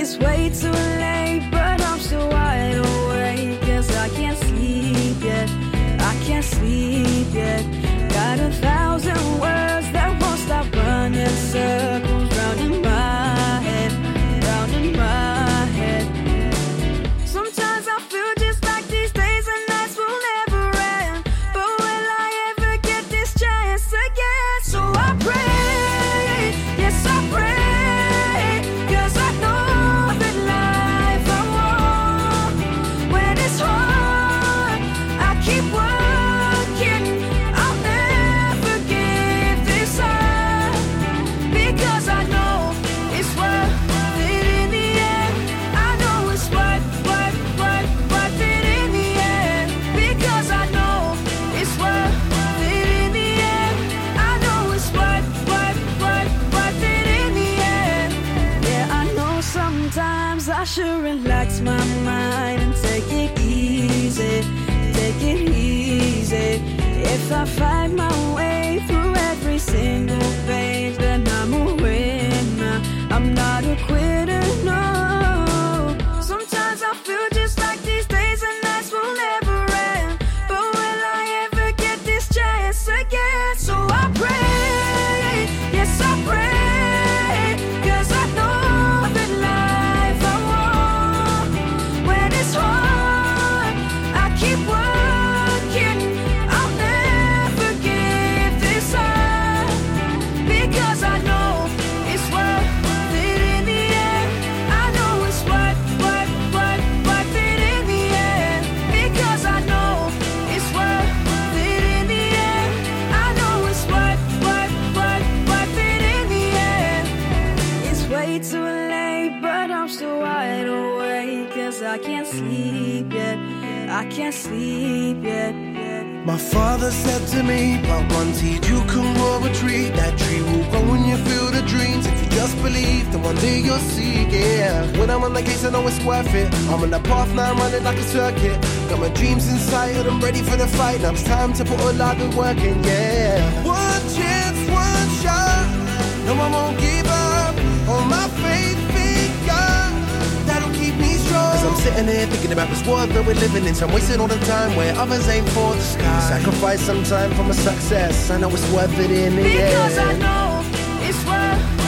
It's way too late, but I'm still wide awake. 'Cause I can't sleep yet, I can't sleep yet. Got 1,000 words that won't stop running circles round in my head, round in my head. Sometimes I feel just like these days and nights will never end. But will I ever get this chance again? So I pray, yes I pray, 'cause I know that life I want. When it's hard, I keep working. I'll never give this up, because I know it's worth it in the end. I know it's worth it in the end, because I know it's worth it in the end. I know it's worth it in the end. Yeah, I know sometimes I should relax my mind and take it easy, take it easy. If I fight my way through every single page, then I'm a winner. I'm not a quitter, no. Sometimes I feel just like these days and nights will never end. But will I ever get this chance again? So I pray, yes I pray, 'cause I know that life I want. When it's hard, I keep working. I'll never give this up, because I know it's worth it in the end. I know it's worth it in the end, because I know it's worth it in the end. I know it's worth it in the end. It's way too late, but I'm still wide awake. 'Cause I can't sleep yet, I can't sleep yet. My father said to me, but one seed you can grow a tree. That tree will grow when you feel the dreams. If you just believe, then one day you'll see, yeah. When I'm on the case, I know it's worth it. I'm on the path now, I'm running like a circuit. Got my dreams in sight, and I'm ready for the fight. Now it's time to put a lot of work in, yeah. One chance, one shot. No, I won't give up. All my faith in God, that'll keep me strong. 'Cause I'm sitting here thinking about this world that we're living in. So I'm wasting all the time where others aim for the sky. Sacrifice some time for my success. I know it's worth it in the end. Because I know it's worth